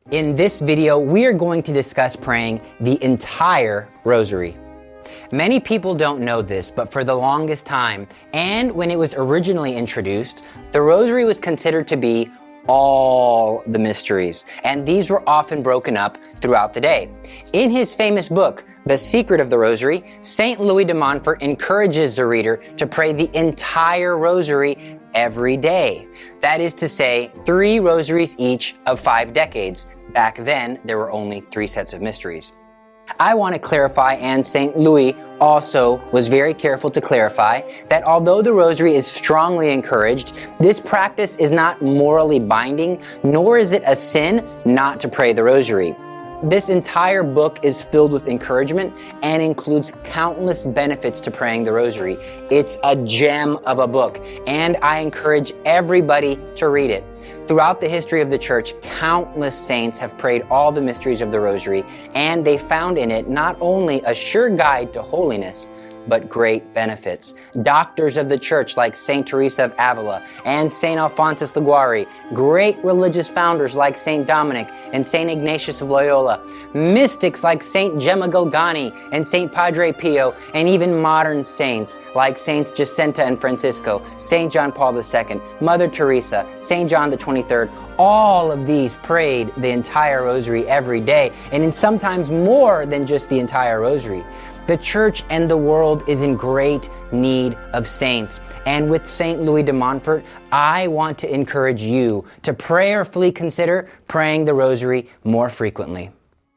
In this video, we are going to discuss praying the entire rosary. Many people don't know this, but for the longest time, and when it was originally introduced, the rosary was considered to be all the mysteries, and these were often broken up throughout the day. In his famous book, The Secret of the Rosary, St. Louis de Montfort encourages the reader to pray the entire rosary every day. That is to say, 3 rosaries each of 5 decades. Back then, there were only 3 sets of mysteries. I want to clarify, and St. Louis also was very careful to clarify, that although the rosary is strongly encouraged, this practice is not morally binding, nor is it a sin not to pray the rosary. This entire book is filled with encouragement and includes countless benefits to praying the rosary. It's a gem of a book, and I encourage everybody to read it. Throughout the history of the church, countless saints have prayed all the mysteries of the rosary, and they found in it not only a sure guide to holiness, but great benefits. Doctors of the church like St. Teresa of Avila and St. Alphonsus Liguori, great religious founders like St. Dominic and St. Ignatius of Loyola, mystics like St. Gemma Galgani and St. Padre Pio, and even modern saints like Saints Jacinta and Francisco, St. John Paul II, Mother Teresa, St. John the 23rd, all of these prayed the entire rosary every day, and in sometimes more than just the entire rosary. The church and the world is in great need of saints. And with St. Louis de Montfort, I want to encourage you to prayerfully consider praying the rosary more frequently.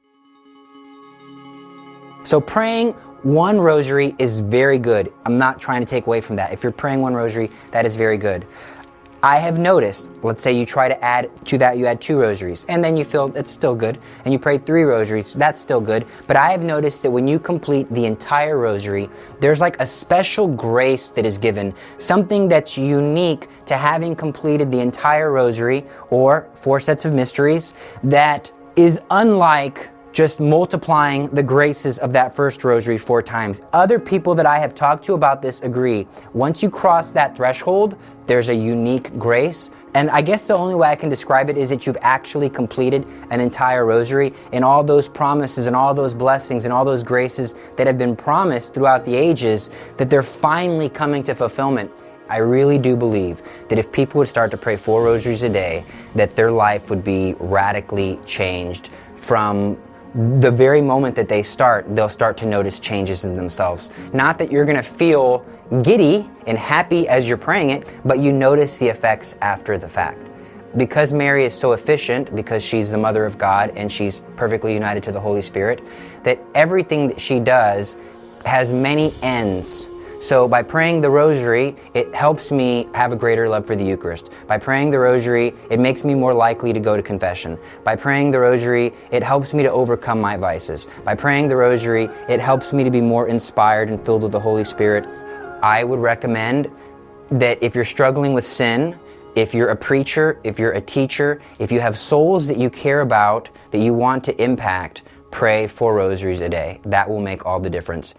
So praying one rosary is very good. I'm not trying to take away from that. If you're praying one rosary, that is very good. I have noticed, let's say you try to add to that, you add 2 rosaries, and then you feel it's still good, and you pray 3 rosaries, that's still good. But I have noticed that when you complete the entire rosary, there's like a special grace that is given, something that's unique to having completed the entire rosary, or 4 sets of mysteries, that is unlike just multiplying the graces of that first rosary 4 times. Other people that I have talked to about this agree. Once you cross that threshold, there's a unique grace. And I guess the only way I can describe it is that you've actually completed an entire rosary, and all those promises and all those blessings and all those graces that have been promised throughout the ages, that they're finally coming to fulfillment. I really do believe that if people would start to pray 4 rosaries a day, that their life would be radically changed. From the very moment that they start, they'll start to notice changes in themselves. Not that you're going to feel giddy and happy as you're praying it, but you notice the effects after the fact. Because Mary is so efficient, because she's the Mother of God and she's perfectly united to the Holy Spirit, that everything that she does has many ends. So by praying the rosary, it helps me have a greater love for the Eucharist. By praying the rosary, it makes me more likely to go to confession. By praying the rosary, it helps me to overcome my vices. By praying the rosary, it helps me to be more inspired and filled with the Holy Spirit. I would recommend that if you're struggling with sin, if you're a preacher, if you're a teacher, if you have souls that you care about, that you want to impact, pray 4 rosaries a day. That will make all the difference.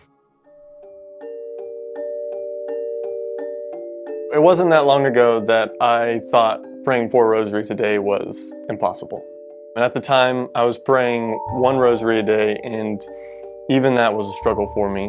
It wasn't that long ago that I thought praying 4 rosaries a day was impossible. And at the time, I was praying 1 rosary a day, and even that was a struggle for me.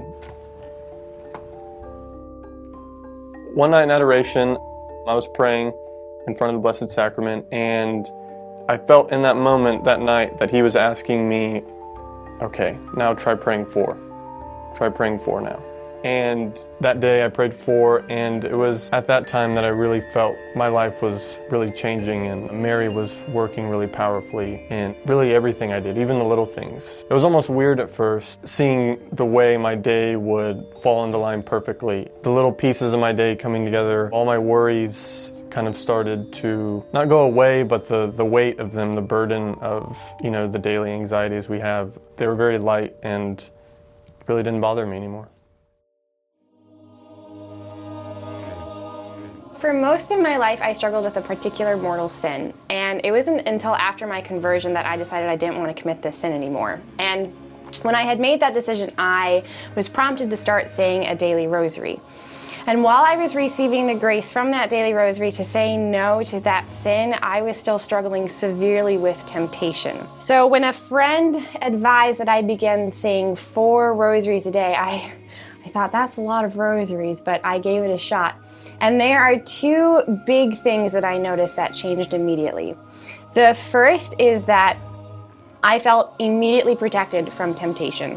One night in adoration, I was praying in front of the Blessed Sacrament, and I felt in that moment, that night, that he was asking me, okay, now try praying 4. Try praying 4 now. And that day I prayed 4, and it was at that time that I really felt my life was really changing, and Mary was working really powerfully in really everything I did, even the little things. It was almost weird at first, seeing the way my day would fall into line perfectly. The little pieces of my day coming together, all my worries kind of started to not go away, but the weight of them, the burden of, the daily anxieties we have, they were very light and really didn't bother me anymore. For most of my life, I struggled with a particular mortal sin, and it wasn't until after my conversion that I decided I didn't want to commit this sin anymore. And when I had made that decision, I was prompted to start saying a daily rosary. And while I was receiving the grace from that daily rosary to say no to that sin, I was still struggling severely with temptation. So when a friend advised that I begin saying 4 rosaries a day, I thought that's a lot of rosaries, but I gave it a shot. And there are 2 big things that I noticed that changed immediately. The first is that I felt immediately protected from temptation.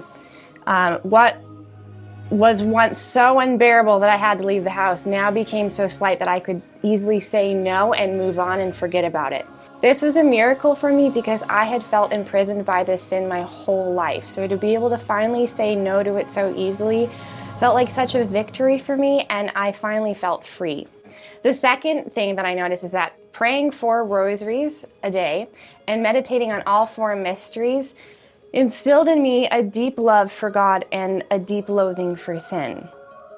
What was once so unbearable that I had to leave the house now became so slight that I could easily say no and move on and forget about it. This was a miracle for me because I had felt imprisoned by this sin my whole life. So to be able to finally say no to it so easily felt like such a victory for me, and I finally felt free. The second thing that I noticed is that praying 4 rosaries a day and meditating on all 4 mysteries instilled in me a deep love for God and a deep loathing for sin.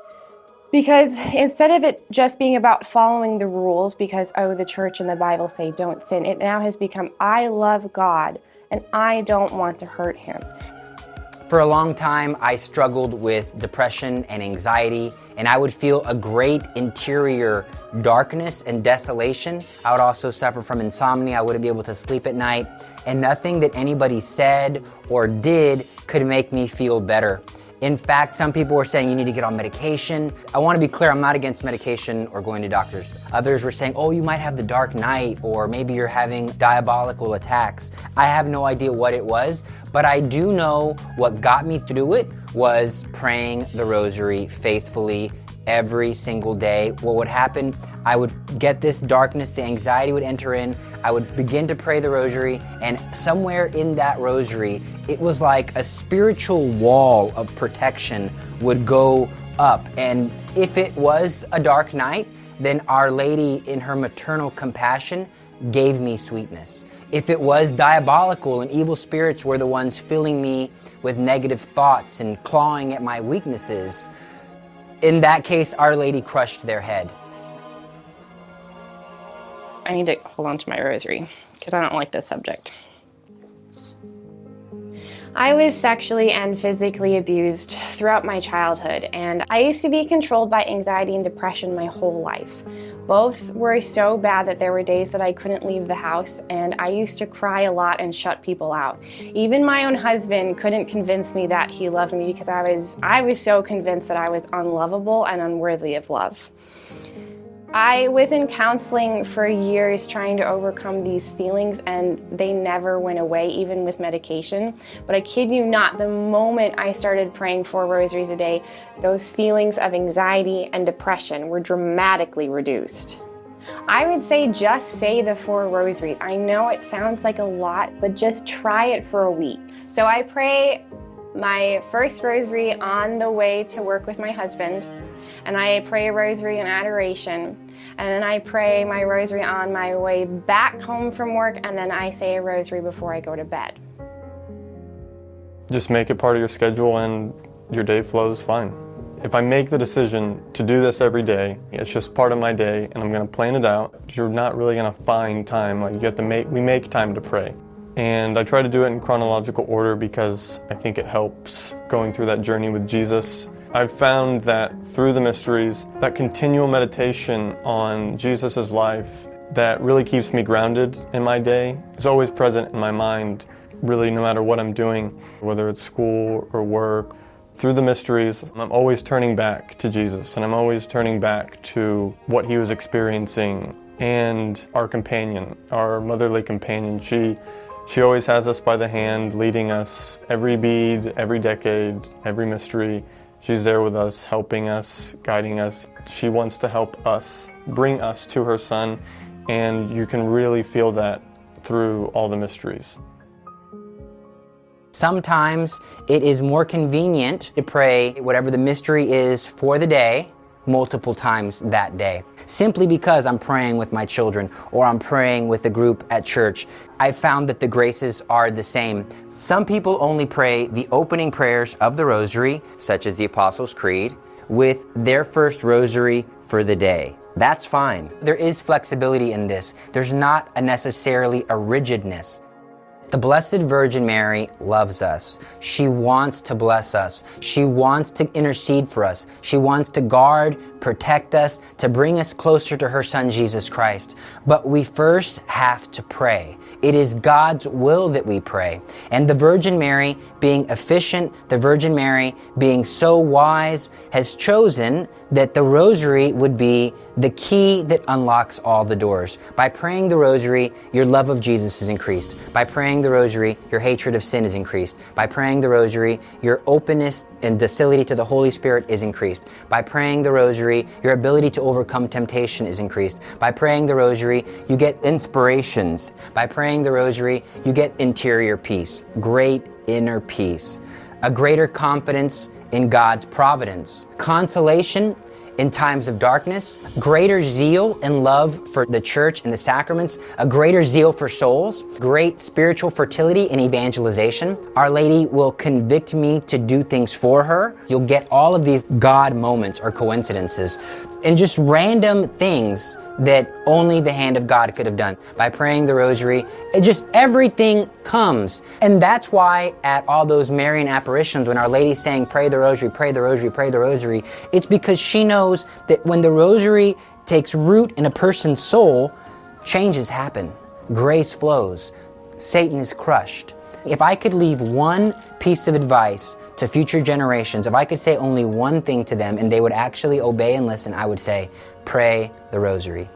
Because instead of it just being about following the rules because, the church and the Bible say don't sin, it now has become, I love God and I don't want to hurt him. For a long time, I struggled with depression and anxiety, and I would feel a great interior darkness and desolation. I would also suffer from insomnia. I wouldn't be able to sleep at night, and nothing that anybody said or did could make me feel better. In fact, some people were saying you need to get on medication. I want to be clear, I'm not against medication or going to doctors. Others were saying, you might have the dark night, or maybe you're having diabolical attacks. I have no idea what it was, but I do know what got me through it was praying the rosary faithfully every single day. What would happen, I would get this darkness, the anxiety would enter in, I would begin to pray the rosary, and somewhere in that rosary, it was like a spiritual wall of protection would go up. And if it was a dark night, then Our Lady in her maternal compassion gave me sweetness. If it was diabolical and evil spirits were the ones filling me with negative thoughts and clawing at my weaknesses, in that case, Our Lady crushed their head. I need to hold on to my rosary because I don't like this subject. I was sexually and physically abused throughout my childhood, and I used to be controlled by anxiety and depression my whole life. Both were so bad that there were days that I couldn't leave the house, and I used to cry a lot and shut people out. Even my own husband couldn't convince me that he loved me because I was so convinced that I was unlovable and unworthy of love. I was in counseling for years trying to overcome these feelings, and they never went away, even with medication. But I kid you not, the moment I started praying 4 rosaries a day, those feelings of anxiety and depression were dramatically reduced. I would say just say the 4 rosaries. I know it sounds like a lot, but just try it for a week. So I pray my first rosary on the way to work with my husband, and I pray a rosary in adoration, and then I pray my rosary on my way back home from work, and then I say a rosary before I go to bed. Just make it part of your schedule and your day flows fine. If I make the decision to do this every day, it's just part of my day and I'm going to plan it out, you're not really going to find time. We make time to pray. And I try to do it in chronological order because I think it helps going through that journey with Jesus. I've found that through the mysteries, that continual meditation on Jesus' life that really keeps me grounded in my day is always present in my mind, really no matter what I'm doing, whether it's school or work. Through the mysteries, I'm always turning back to Jesus, and I'm always turning back to what he was experiencing. And our companion, our motherly companion, she always has us by the hand, leading us every bead, every decade, every mystery. She's there with us, helping us, guiding us. She wants to help us, bring us to her Son, and you can really feel that through all the mysteries. Sometimes it is more convenient to pray whatever the mystery is for the day multiple times that day, simply because I'm praying with my children or I'm praying with a group at church. I've found that the graces are the same. Some people only pray the opening prayers of the rosary, such as the Apostles' Creed, with their first rosary for the day. That's fine. There is flexibility in this. There's not necessarily a rigidness. The Blessed Virgin Mary loves us. She wants to bless us. She wants to intercede for us. She wants to guard, protect us, to bring us closer to her Son, Jesus Christ. But we first have to pray. It is God's will that we pray. And the Virgin Mary, being efficient, the Virgin Mary, being so wise, has chosen that the rosary would be the key that unlocks all the doors. By praying the rosary, your love of Jesus is increased. By praying the rosary, your hatred of sin is increased. By praying the rosary, your openness and docility to the Holy Spirit is increased. By praying the rosary, your ability to overcome temptation is increased. By praying the rosary, you get inspirations. By praying the rosary, you get interior peace, great inner peace, a greater confidence in God's providence, consolation in times of darkness, greater zeal and love for the church and the sacraments, a greater zeal for souls, great spiritual fertility and evangelization. Our Lady will convict me to do things for her. You'll get all of these God moments or coincidences and just random things that only the hand of God could have done. By praying the rosary, everything comes. And that's why at all those Marian apparitions, when Our Lady's saying, pray the rosary, pray the rosary, pray the rosary, it's because she knows that when the rosary takes root in a person's soul, changes happen. Grace flows. Satan is crushed. If I could leave one piece of advice to future generations, if I could say only one thing to them and they would actually obey and listen, I would say, pray the rosary.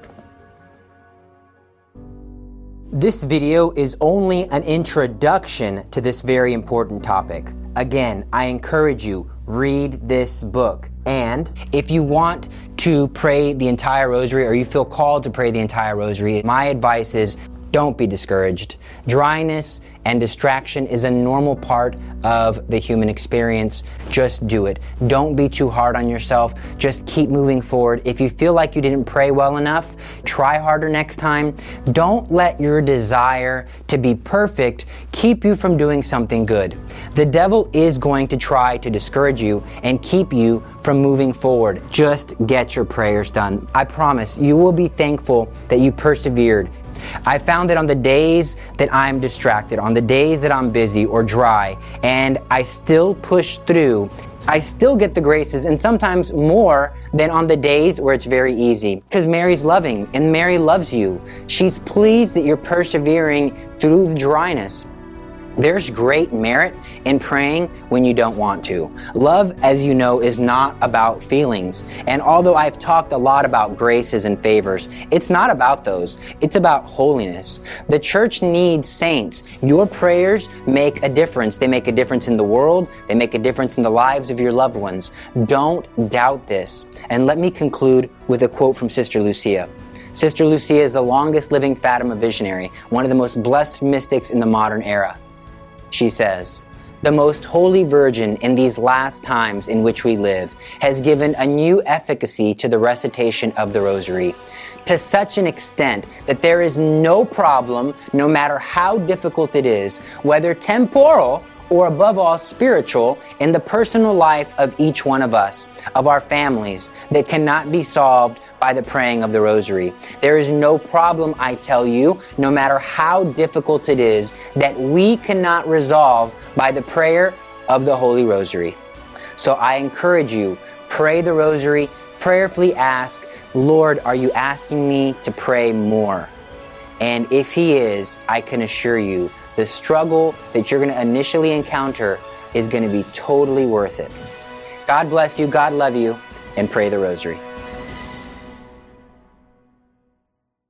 This video is only an introduction to this very important topic. Again, I encourage you, read this book. And if you want to pray the entire rosary or you feel called to pray the entire rosary, my advice is don't be discouraged. Dryness and distraction is a normal part of the human experience. Just do it. Don't be too hard on yourself. Just keep moving forward. If you feel like you didn't pray well enough, try harder next time. Don't let your desire to be perfect keep you from doing something good. The devil is going to try to discourage you and keep you from moving forward. Just get your prayers done. I promise you will be thankful that you persevered. I found that on the days that I'm distracted, on the days that I'm busy or dry, and I still push through, I still get the graces, and sometimes more than on the days where it's very easy. Because Mary's loving, and Mary loves you. She's pleased that you're persevering through the dryness. There's great merit in praying when you don't want to. Love, as you know, is not about feelings. And although I've talked a lot about graces and favors, it's not about those. It's about holiness. The church needs saints. Your prayers make a difference. They make a difference in the world. They make a difference in the lives of your loved ones. Don't doubt this. And let me conclude with a quote from Sister Lucia. Sister Lucia is the longest living Fatima visionary, one of the most blessed mystics in the modern era. She says, "The Most Holy Virgin in these last times in which we live has given a new efficacy to the recitation of the Rosary, to such an extent that there is no problem, no matter how difficult it is, whether temporal or above all spiritual, in the personal life of each one of us, of our families, that cannot be solved by the praying of the Rosary. There is no problem, I tell you, no matter how difficult it is, that we cannot resolve by the prayer of the Holy Rosary." So I encourage you, pray the Rosary, prayerfully ask, "Lord, are you asking me to pray more?" And if He is, I can assure you, the struggle that you're going to initially encounter is going to be totally worth it. God bless you, God love you, and pray the Rosary.